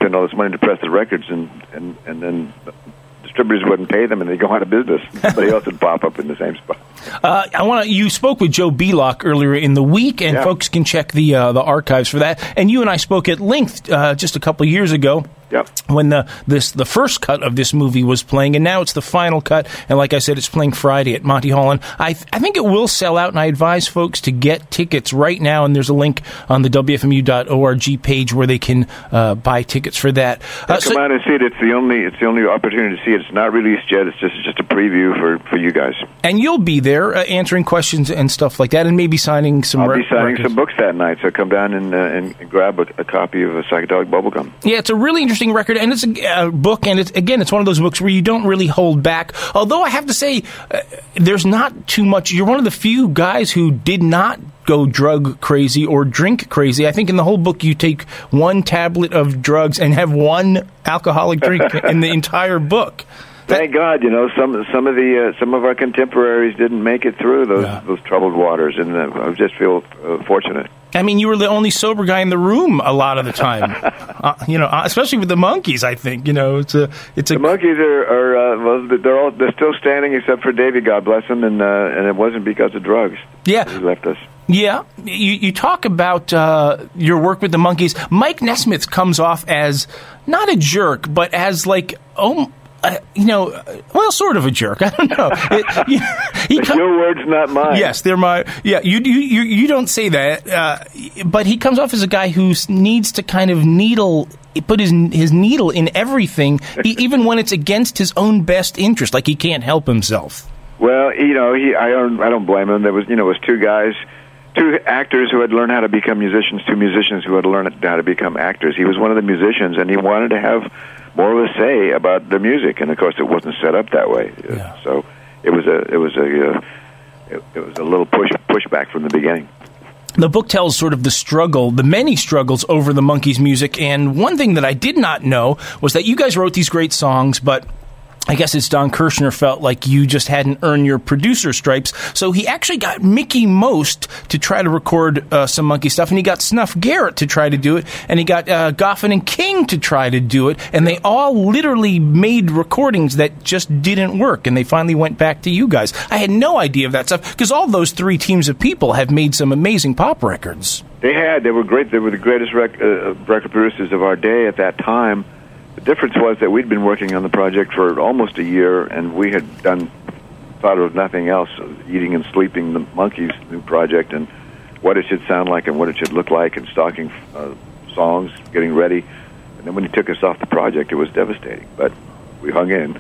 spend all this money to press the records, and and and then distributors wouldn't pay them, and they go out of business. Somebody else would pop up in the same spot. Uh, I want to. You spoke with Joe Belock earlier in the week, and yeah. folks can check the uh, the archives for that. And you and I spoke at length uh, just a couple of years ago. Yep. When the this the first cut of this movie was playing, and now it's the final cut. And like I said, it's playing Friday at Monty Hall. And I th- I think it will sell out. And I advise folks to get tickets right now. And there's a link on the W F M U dot org page where they can uh, buy tickets for that. Uh, yeah, come so, out and see it. It's the only it's the only opportunity to see it. It's not released yet. It's just it's just a preview for, for you guys. And you'll be there uh, answering questions and stuff like that, and maybe signing some. I'll re- be signing records. some books that night. So come down and uh, and, and grab a, a copy of a Psychedelic Bubblegum. Yeah, it's a really interesting record, and it's a uh, book, and it's again, it's one of those books where you don't really hold back. Although I have to say, uh, there's not too much. You're one of the few guys who did not go drug crazy or drink crazy. I think in the whole book you take one tablet of drugs and have one alcoholic drink in the entire book. That, Thank God, you know, some some of the uh, some of our contemporaries didn't make it through those yeah. those troubled waters, and uh, I just feel uh, fortunate. I mean, you were the only sober guy in the room a lot of the time, uh, you know, especially with the Monkees. I think you know it's a it's a. The Monkees are, are uh, well, they're all they're still standing except for Davey, God bless him, and uh, and it wasn't because of drugs. Yeah, he left us. Yeah, you you talk about uh, your work with the Monkees. Mike Nesmith comes off as not a jerk, but as like oh. Uh, you know, well, sort of a jerk. I don't know. It, you, he It's com- your words, not mine. Yes, they're my. Yeah, you you you, you don't say that, uh, but he comes off as a guy who needs to kind of needle, put his his needle in everything, even when it's against his own best interest. Like he can't help himself. Well, you know, he I don't I don't blame him. There was you know, it was two guys. Two actors who had learned how to become musicians, two musicians who had learned how to become actors. He was one of the musicians, and he wanted to have more of a say about the music. And of course, it wasn't set up that way. Yeah. So it was a it was a uh, it, it was a little push pushback from the beginning. The book tells sort of the struggle, the many struggles over the Monkees' music. And one thing that I did not know was that you guys wrote these great songs, but I guess it's Don Kirshner felt like you just hadn't earned your producer stripes, so he actually got Mickey Most to try to record uh, some Monkee stuff, and he got Snuff Garrett to try to do it, and he got uh, Goffin and King to try to do it, and they all literally made recordings that just didn't work, and they finally went back to you guys. I had no idea of that stuff, because all those three teams of people have made some amazing pop records. They had. They were great. They were the greatest rec- uh, record producers of our day at that time. The difference was that we'd been working on the project for almost a year, and we had done thought of nothing else, eating and sleeping the Monkees' new project, and what it should sound like and what it should look like, and stocking uh, songs, getting ready. And then when he took us off the project, it was devastating. But we hung in.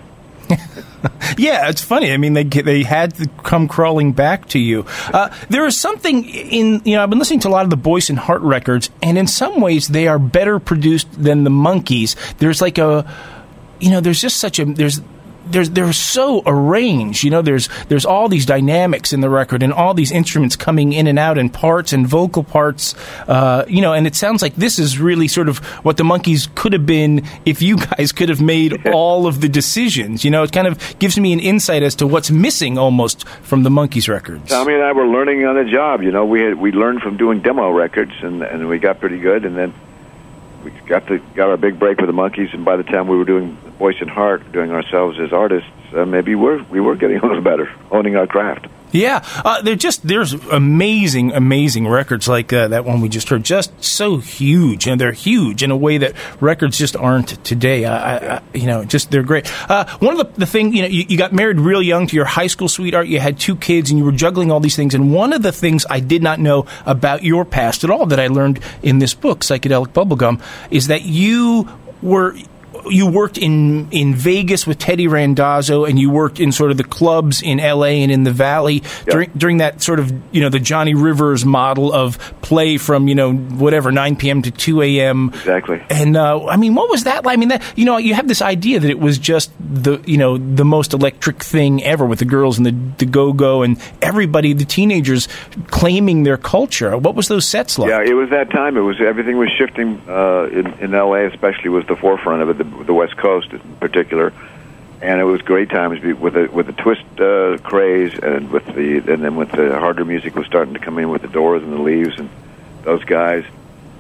Yeah, it's funny. I mean, they they had to come crawling back to you. Uh, there is something in, you know, I've been listening to a lot of the Boyce and Hart records, and in some ways they are better produced than the Monkees. There's like a, you know, there's just such a, there's, There's, they're so arranged, you know, there's there's all these dynamics in the record and all these instruments coming in and out and parts and vocal parts, uh, you know, and it sounds like this is really sort of what the Monkees could have been if you guys could have made all of the decisions, you know. It kind of gives me an insight as to what's missing almost from the Monkees records. Tommy and I were learning on the job, you know. We had we learned from doing demo records, and, and we got pretty good, and then we got the got our big break with the Monkees, and by the time we were doing Boyce and Hart, doing ourselves as artists, uh, maybe we're, we were getting a little better, owning our craft. Yeah, uh, they're just there's amazing, amazing records like uh, that one we just heard, just so huge, and they're huge in a way that records just aren't today. I, I, you know, just they're great. Uh, one of the the thing, you know, you, you got married real young to your high school sweetheart. You had two kids, and you were juggling all these things. And one of the things I did not know about your past at all that I learned in this book, Psychedelic Bubblegum, is that you were. You worked in, in Vegas with Teddy Randazzo, and you worked in sort of the clubs in L A and in the Valley yep. during during that sort of, you know, the Johnny Rivers model of play from, you know, whatever, nine p.m. to two a.m. Exactly. And, uh, I mean, what was that like? I mean, that, you know, you have this idea that it was just the, you know, the most electric thing ever with the girls and the, the go-go and everybody, the teenagers claiming their culture. What was those sets like? Yeah, it was that time. It was, everything was shifting uh, in, in L A, especially was the forefront of it. The, the West Coast in particular, and it was great times with the with the twist uh, craze, and with the and then with the harder music was starting to come in with the Doors and the Leaves and those guys.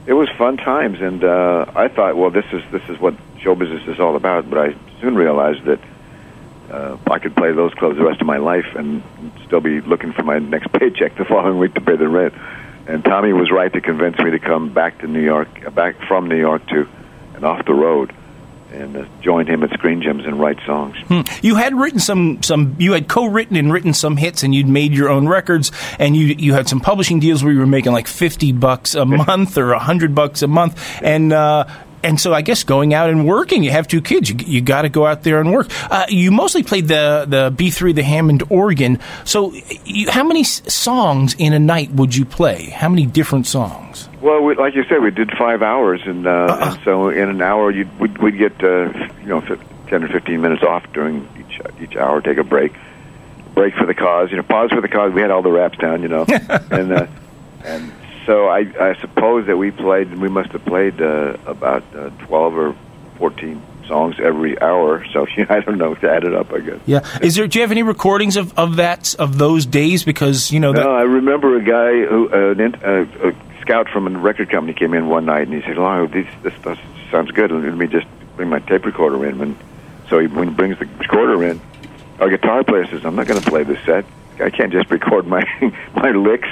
it was fun times, and uh, I thought, well, this is this is what show business is all about. But I soon realized that uh, I could play those clubs the rest of my life and still be looking for my next paycheck the following week to pay the rent. And Tommy was right to convince me to come back to New York, uh, back from New York to and off the road, and uh, join him at Screen Gems and write songs. Hmm. You had written some, some, you had co-written and written some hits, and you'd made your own records, and you you had some publishing deals where you were making like fifty bucks a month or a hundred bucks a month, and uh, and so I guess going out and working. You have two kids, you you got to go out there and work. Uh, you mostly played the the B three, the Hammond organ. So, you, how many s- songs in a night would you play? How many different songs? Well, we, like you said, we did five hours, and, uh, uh-uh. and so in an hour, you'd, we'd, we'd get uh, you know ten or fifteen minutes off during each each hour. Take a break, break for the cause. You know, pause for the cause. We had all the raps down, you know, and uh, and so I, I suppose that we played. We must have played uh, about uh, twelve or fourteen songs every hour. So you know, I don't know to add it up. I guess. Yeah. Is there? Do you have any recordings of, of that of those days? Because you know. No, that- I remember a guy who uh, an, uh, a scout from a record company came in one night and he said, "Oh, this, this stuff sounds good. Let me just bring my tape recorder in." And so he, when he brings the recorder in, our guitar player says, "I'm not going to play this set. I can't just record my my licks."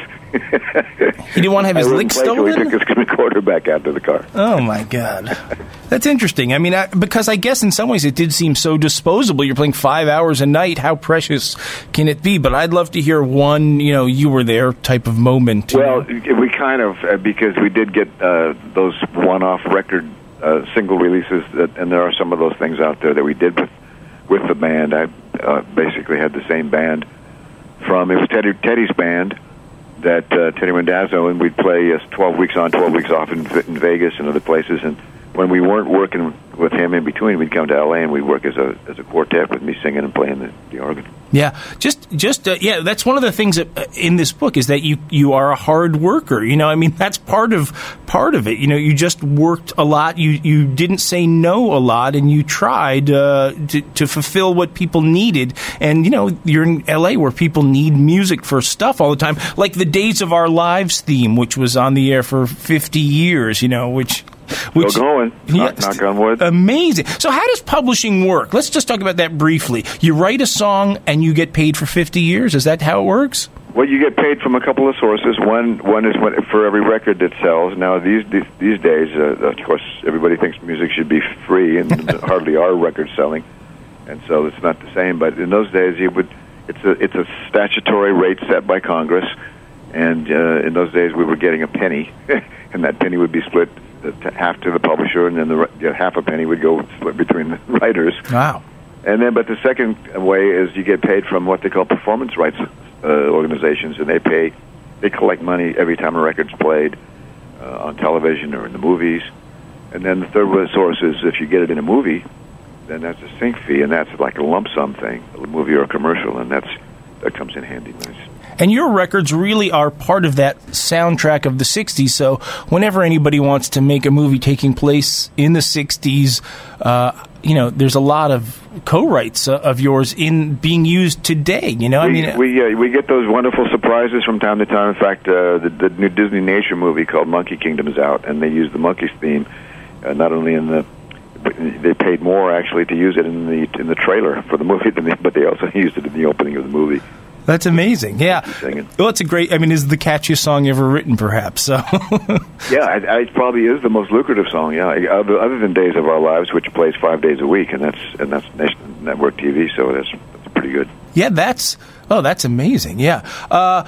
He didn't want to have his licks stolen? So he took his recorder back out to the car. Oh, my God. That's interesting. I mean, I, because I guess in some ways it did seem so disposable. You're playing five hours a night. How precious can it be? But I'd love to hear one, you know, you were there type of moment. Well, we kind of, uh, because we did get uh, those one-off record uh, single releases, that, and there are some of those things out there that we did with, with the band. I uh, basically had the same band from, it was Teddy, Teddy's band, that uh, Teddy Randazzo, and we'd play uh, twelve weeks on, twelve weeks off in, in Vegas and other places. And when we weren't working with him in between, we'd come to L A and we'd work as a as a quartet with me singing and playing the, the organ. Yeah, just just uh, yeah, that's one of the things that, uh, in this book is that you you are a hard worker. You know, I mean that's part of part of it. You know, you just worked a lot. You you didn't say no a lot, and you tried uh, to to fulfill what people needed. And you know, you're in L A where people need music for stuff all the time, like the Days of Our Lives theme, which was on the air for fifty years. You know, which. Which, Still going. Knock, yeah, knock on wood. Amazing. So how does publishing work? Let's just talk about that briefly. You write a song and you get paid for fifty years? Is that how it works? Well, you get paid from a couple of sources. One one is what, for every record that sells. Now, these these, these days, uh, of course, everybody thinks music should be free, and hardly are records selling. And so it's not the same. But in those days, you would it's a, it's a statutory rate set by Congress. And uh, in those days, we were getting a penny, and that penny would be split half to the publisher, and then the you know, half a penny would go split between the writers. Wow. And then, but the second way is you get paid from what they call performance rights uh, organizations, and they pay, they collect money every time a record's played uh, on television or in the movies. And then the third source is if you get it in a movie, then that's a sync fee, and that's like a lump sum thing, a movie or a commercial, and that's that comes in handy. And your records really are part of that soundtrack of the sixties, so whenever anybody wants to make a movie taking place in the sixties, uh, you know, there's a lot of co-writes uh, of yours in being used today, you know? We, I mean, we, uh, we get those wonderful surprises from time to time. In fact, uh, the, the new Disney Nature movie called Monkey Kingdom is out, and they use the Monkeys theme, uh, not only in the they paid more, actually, to use it in the in the trailer for the movie, but they also used it in the opening of the movie. That's amazing. Yeah. Well, it's a great, I mean, it's the catchiest song ever written, perhaps. So. Yeah, it, it probably is the most lucrative song, yeah. Other, other than Days of Our Lives, which plays five days a week, and that's and that's network T V, so that's, that's pretty good. Yeah, that's, oh, that's amazing, yeah. Uh,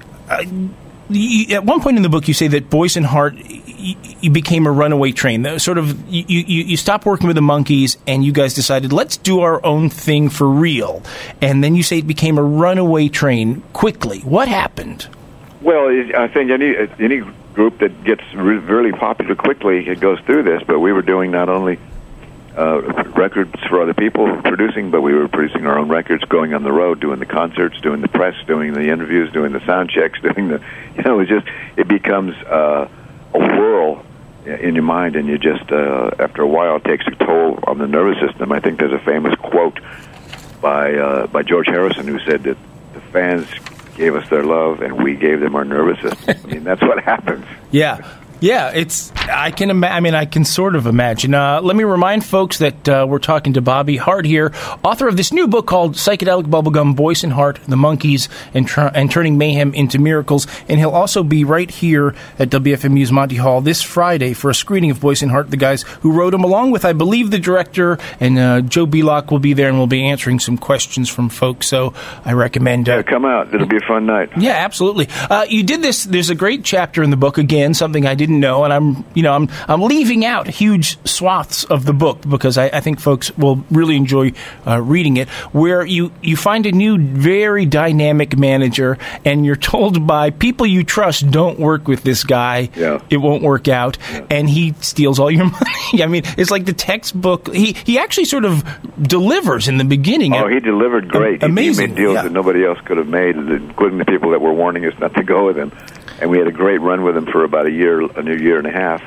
I, at one point in the book, you say that Boyce and Hart, you became a runaway train. The sort of you, you you stopped working with the Monkees, and you guys decided, let's do our own thing for real. And then you say it became a runaway train quickly. What happened? Well, I think any any group that gets really popular quickly, it goes through this. But we were doing not only uh, records for other people producing, but we were producing our own records, going on the road, doing the concerts, doing the press, doing the interviews, doing the sound checks, doing the, you know, it just, it becomes uh, a whirl in your mind, and you just, uh, after a while, it takes a toll on the nervous system. I think there's a famous quote by uh, by George Harrison who said that the fans gave us their love, and we gave them our nervous system. I mean, that's what happens. Yeah. Yeah, it's. I can. Ima- I mean, I can sort of imagine. Uh, let me remind folks that uh, we're talking to Bobby Hart here, author of this new book called "Psychedelic Bubblegum: Boyce and Hart, the Monkees, and, tr- and Turning Mayhem into Miracles." And he'll also be right here at W F M U's Monty Hall this Friday for a screening of Boyce and Hart, the guys who wrote him, along with, I believe, the director, and uh, Joe Belock will be there, and we'll be answering some questions from folks. So I recommend. Uh, yeah, come out. It'll be a fun night. Yeah, absolutely. Uh, you did this. There's a great chapter in the book. Again, something I didn't know, and I'm, you know, I'm, I'm leaving out huge swaths of the book because I, I think folks will really enjoy uh, reading it. Where you, you find a new, very dynamic manager, and you're told by people you trust, don't work with this guy. Yeah. It won't work out, yeah. And he steals all your money. I mean, it's like the textbook. He he actually sort of delivers in the beginning. Oh, he delivered great. Amazing. He made deals yeah. that nobody else could have made, including the people that were warning us not to go with him. And we had a great run with him for about a year, a new year and a half.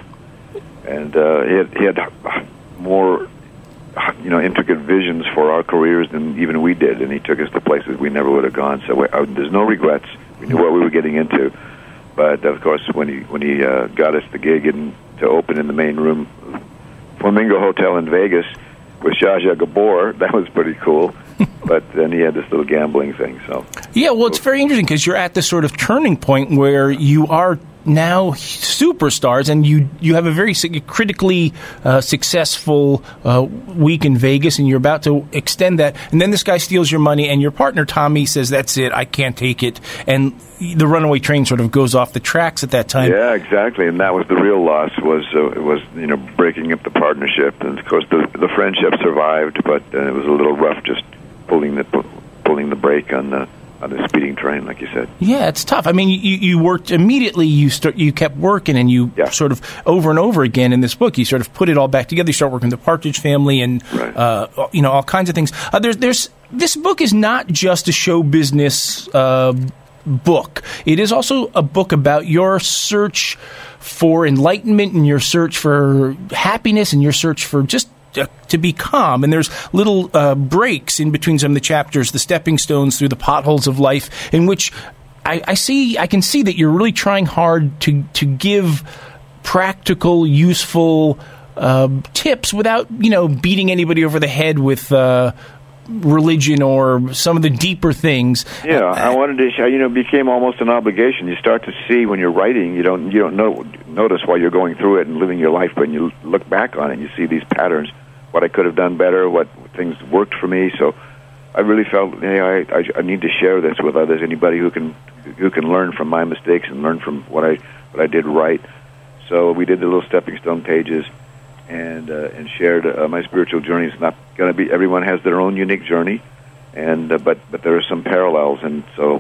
And uh, he had, he had more, you know, intricate visions for our careers than even we did. And he took us to places we never would have gone. So we, uh, there's no regrets. We knew what we were getting into. But of course, when he when he uh, got us the gig in, to open in the main room, Flamingo Hotel in Vegas with Zsa Zsa Gabor, that was pretty cool. But then he had this little gambling thing. So yeah, well, it's very interesting because you're at this sort of turning point where you are now superstars, and you you have a very critically uh, successful uh, week in Vegas, and you're about to extend that, and then this guy steals your money, and your partner Tommy says, "That's it, I can't take it," and the runaway train sort of goes off the tracks at that time. Yeah, exactly, and that was the real loss. Was uh, was you know breaking up the partnership, and of course the the friendship survived, but uh, it was a little rough just pulling the pulling the brake on the. on the speeding train, like you said. Yeah, it's tough. I mean, you, you worked immediately, you start, you kept working, and you yeah. sort of, over and over again in this book, you sort of put it all back together. You start working with the Partridge Family and, right. uh, you know, all kinds of things. Uh, there's, there's, this book is not just a show business uh, book. It is also a book about your search for enlightenment and your search for happiness and your search for just Uh, to be calm, and there's little uh, breaks in between some of the chapters, the stepping stones through the potholes of life, in which I, I see, I can see that you're really trying hard to to give practical, useful uh, tips without, you know, beating anybody over the head with uh, religion or some of the deeper things. Yeah, I wanted to show, you know, it became almost an obligation. You start to see when you're writing, you don't you don't know, notice while you're going through it and living your life, but you look back on it and you see these patterns. What I could have done better, what things worked for me. So I really felt, hey, I, I, I need to share this with others. Anybody who can who can learn from my mistakes and learn from what I what I did right. So we did the little stepping stone pages, and uh, and shared uh, my spiritual journey. It's not going to be, everyone has their own unique journey, and uh, but but there are some parallels. And so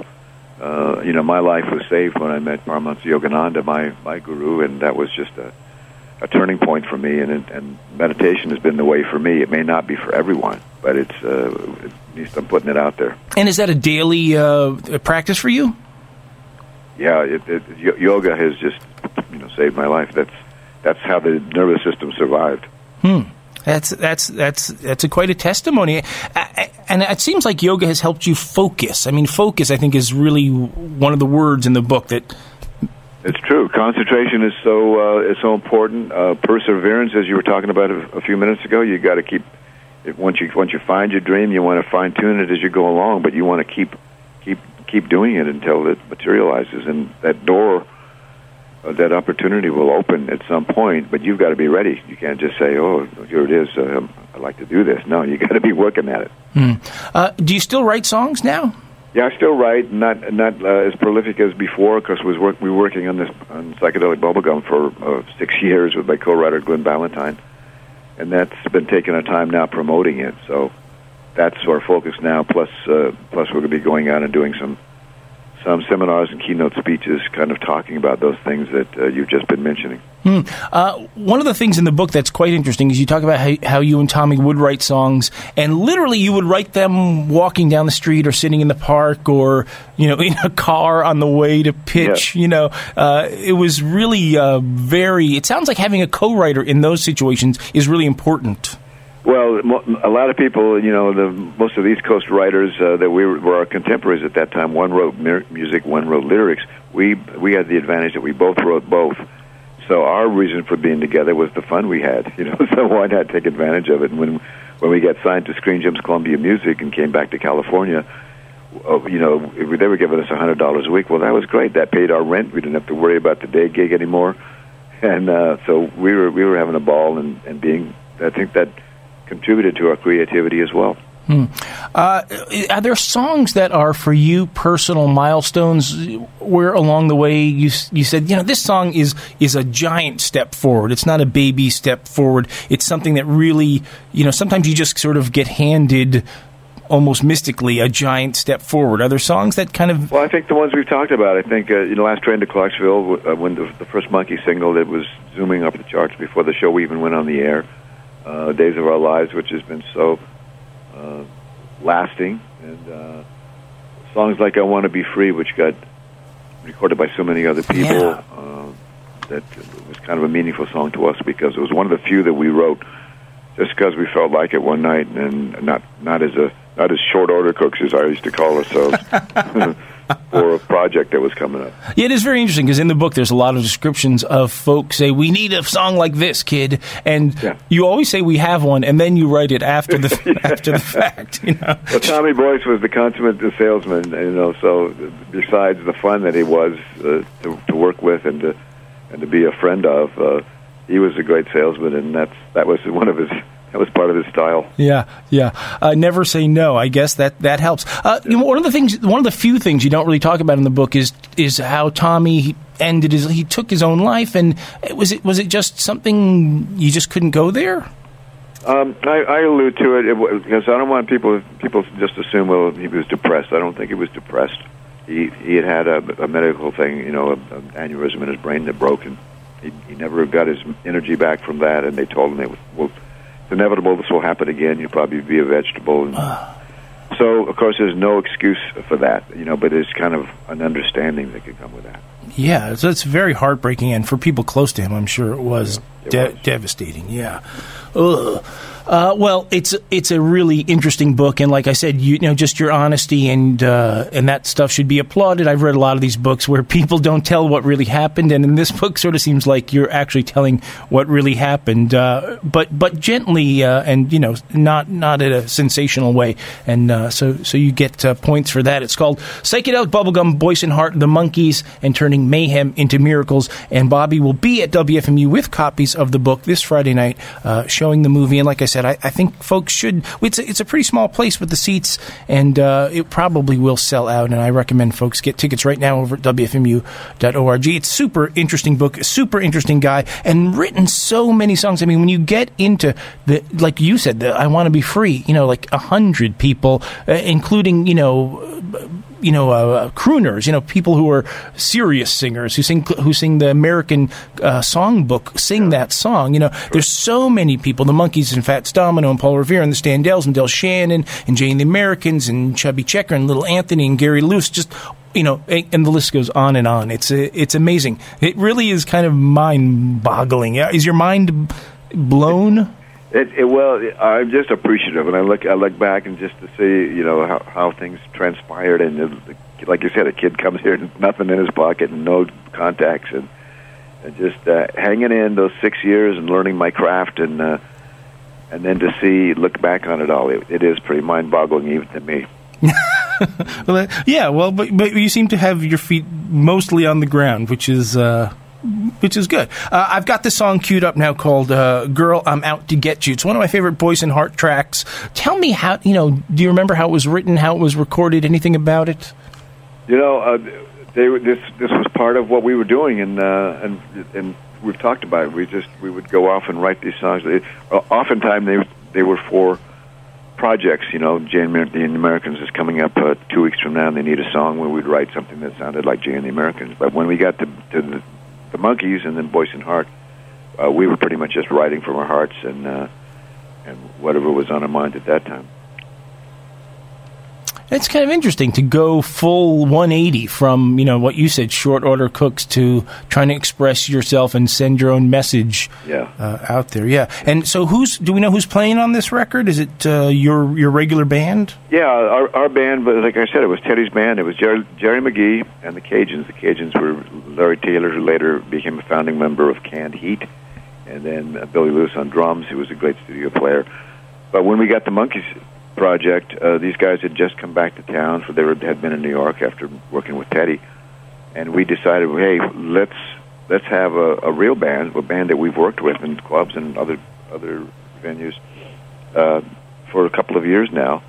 uh, you know, my life was saved when I met Paramahansa Yogananda, my my guru, and that was just a. a turning point for me, and, and meditation has been the way for me. It may not be for everyone, but it's uh, at least I'm putting it out there. And is that a daily uh, practice for you? Yeah, it, it, yoga has just you know saved my life. That's that's how the nervous system survived. Hmm. That's that's that's that's a quite a testimony, and it seems like yoga has helped you focus. I mean, focus, I think, is really one of the words in the book that. It's true. Concentration is so uh, is so important. Uh, perseverance, as you were talking about a, a few minutes ago, you got to keep. If, once you once you find your dream, you want to fine tune it as you go along, but you want to keep keep keep doing it until it materializes, and that door, uh, that opportunity will open at some point. But you've got to be ready. You can't just say, "Oh, here it is. Uh, I'd like to do this." No, you got to be working at it. Hmm. Uh, do you still write songs now? Yeah, I still write, not not uh, as prolific as before, because we was work, we were working on this on Psychedelic Bubblegum for uh, six years with my co-writer Glenn Valentine, and that's been taking our time now promoting it. So that's our focus now. Plus, uh, plus we're going to be going out and doing some some seminars and keynote speeches, kind of talking about those things that uh, you've just been mentioning. Hmm. Uh, one of the things in the book that's quite interesting is you talk about how, how you and Tommy would write songs, and literally you would write them walking down the street or sitting in the park or, you know, in a car on the way to pitch. Yeah. You know, uh, it was really uh, very, it sounds like having a co-writer in those situations is really important. Well, a lot of people, you know, the most of the East Coast writers uh, that we were, were our contemporaries at that time. One wrote music, one wrote lyrics. We we had the advantage that we both wrote both. so our reason for being together was the fun we had, you know. So why not take advantage of it? And when when we got signed to Screen Gems Columbia Music and came back to California, uh, you know, they were giving us a hundred dollars a week. Well, that was great. That paid our rent. We didn't have to worry about the day gig anymore, and uh, so we were we were having a ball and, and being. I think that contributed to our creativity as well. Hmm. Uh, are there songs that are for you personal milestones where along the way you you said, you know, this song is is a giant step forward. It's not a baby step forward. It's something that really, you know, sometimes you just sort of get handed almost mystically a giant step forward. Are there songs that kind of... Well, I think the ones we've talked about, I think, uh, you know, Last Train to Clarksville, uh, when the, the first Monkey single that was zooming up the charts before the show even went on the air, uh, Days of Our Lives, which has been so... Uh, lasting, and uh, songs like I Want to Be Free, which got recorded by so many other people, yeah. uh, that was kind of a meaningful song to us because it was one of the few that we wrote just because we felt like it one night, and not not as a not as short order cooks as I used to call ourselves. For a project that was coming up. Yeah, it is very interesting because in the book there's a lot of descriptions of folks say, we need a song like this, kid. And yeah. you always say we have one, and then you write it after the yeah. after the fact. You know? Well, Tommy Boyce was the consummate salesman, you know, so besides the fun that he was uh, to, to work with and to, and to be a friend of, uh, he was a great salesman, and that's that was one of his... That was part of his style. Yeah, yeah. Uh, never say no. I guess that that helps. Uh, you know, one of the things, one of the few things you don't really talk about in the book is is how Tommy ended his. He took his own life, and was it was it just something you just couldn't go there? Um, I, I allude to it, it because I don't want people people just assume well he was depressed. I don't think he was depressed. He he had had a, a medical thing, you know, an aneurysm in his brain that broke, and he, he never got his energy back from that. And they told him they would. Well, inevitable, this will happen again. You'll probably be a vegetable. And so, of course, there's no excuse for that, you know, but there's kind of an understanding that could come with that. Yeah, so it's very heartbreaking, and for people close to him, I'm sure it was, yeah, it de- was. devastating. Yeah. Ugh. Uh, well, it's it's a really interesting book, and like I said, you, you know, just your honesty and uh, and that stuff should be applauded. I've read a lot of these books where people don't tell what really happened, and in this book, sort of seems like you're actually telling what really happened, uh, but but gently uh, and you know, not not in a sensational way, and uh, so so you get uh, points for that. It's called Psychedelic Bubblegum, Boyce and Hart, the Monkees, and Turning Mayhem into Miracles. And Bobby will be at W F M U with copies of the book this Friday night, uh, showing the movie. And like I said, I, I think folks should. It's a, it's a pretty small place with the seats, and uh, it probably will sell out. And I recommend folks get tickets right now over at W F M U dot org. It's a super interesting book, super interesting guy, and written so many songs. I mean, when you get into the, like you said, the I Want to Be Free, you know, like a hundred people, uh, including, you know, you know, uh, crooners, you know, people who are serious singers who sing who sing the American uh, songbook, sing yeah. that song. You know, sure. There's so many people, the Monkees and Fats Domino and Paul Revere and the Standells and Del Shannon and Jay and the Americans and Chubby Checker and Little Anthony and Gary Lewis, just, you know, and the list goes on and on. It's a, it's amazing. It really is kind of mind-boggling. Is your mind blown? It, it, well, I'm just appreciative, and I look, I look back and just to see, you know, how, how things transpired, and it, like you said, a kid comes here, nothing in his pocket, and no contacts, and, and just uh, hanging in those six years and learning my craft, and uh, and then to see, look back on it all, it, it is pretty mind-boggling even to me. Well, yeah, well, but but you seem to have your feet mostly on the ground, which is. Uh Which is good. Uh, I've got this song queued up now called uh, Girl, I'm Out to Get You. It's one of my favorite Boyce and Hart tracks. Tell me how, you know, do you remember how it was written, how it was recorded, anything about it? You know, uh, they this this was part of what we were doing, and uh, and and we've talked about it. We just, we would go off and write these songs. They, uh, oftentimes they, they were for projects, you know. Jay and the Americans is coming up uh, two weeks from now, and they need a song where we'd write something that sounded like Jay and the Americans. But when we got to, to the the Monkees and then Boyce and Hart, uh, we were pretty much just writing from our hearts and uh, and whatever was on our mind at that time. It's kind of interesting to go full one eighty from, you know, what you said, short order cooks, to trying to express yourself and send your own message yeah. uh, out there. Yeah. And so who's, do we know who's playing on this record? Is it uh, your your regular band? Yeah, our, our band, but like I said, it was Teddy's band. It was Jerry, Jerry McGee and the Cajuns. The Cajuns were Larry Taylor, who later became a founding member of Canned Heat, and then uh, Billy Lewis on drums, who was a great studio player. But when we got the Monkees project, uh, these guys had just come back to town, so they were, had been in New York after working with Teddy, and we decided, hey, let's let's have a, a real band, a band that we've worked with in clubs and other other venues uh, for a couple of years now,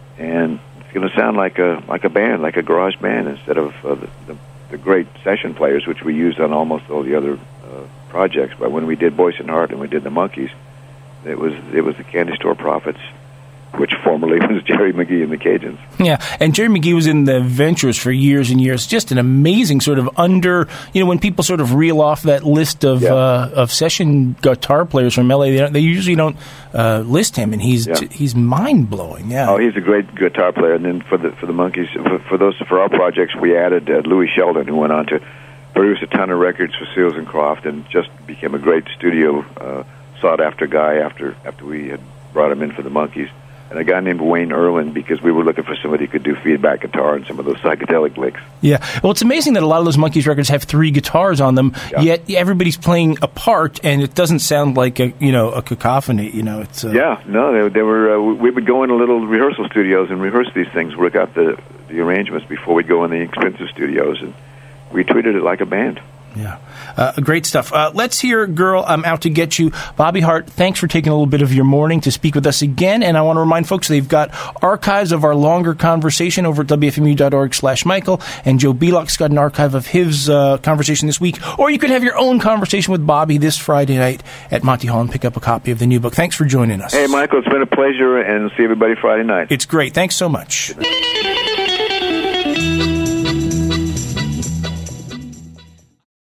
and it's going to sound like a like a band, like a garage band, instead of uh, the, the, the great session players, which we used on almost all the other uh, projects. But when we did Boyce and Hart and we did the Monkees, it was it was the Candy Store Prophets, which formerly was Jerry McGee and the Cajuns. Yeah, and Jerry McGee was in the Ventures for years and years. Just an amazing sort of under, you know, when people sort of reel off that list of yeah. uh, of session guitar players from L A, they, don't, they usually don't uh, list him, and he's yeah. he's mind blowing. Yeah. Oh, he's a great guitar player. And then for the for the Monkees, for, for those for our projects, we added uh, Louis Sheldon, who went on to produce a ton of records for Seals and Croft, and just became a great studio uh, sought after guy after after we had brought him in for the Monkees. And a guy named Wayne Erwin, because we were looking for somebody who could do feedback guitar and some of those psychedelic licks. Yeah. Well, it's amazing that a lot of those Monkees records have three guitars on them, yeah. yet everybody's playing a part, and it doesn't sound like a, you know, a cacophony. You know, it's uh, yeah. No, they, they were. Uh, we would go in a little rehearsal studios and rehearse these things, work out the the arrangements before we'd go in the expensive studios, and we treated it like a band. Yeah. Uh, great stuff. Uh, let's hear Girl, I'm Out to Get You. Bobby Hart, thanks for taking a little bit of your morning to speak with us again. And I want to remind folks they've got archives of our longer conversation over at W F M U dot org slash Michael. And Joe Belock's got an archive of his uh, conversation this week. Or you could have your own conversation with Bobby this Friday night at Monty Hall and pick up a copy of the new book. Thanks for joining us. Hey, Michael, it's been a pleasure, and see everybody Friday night. It's great. Thanks so much.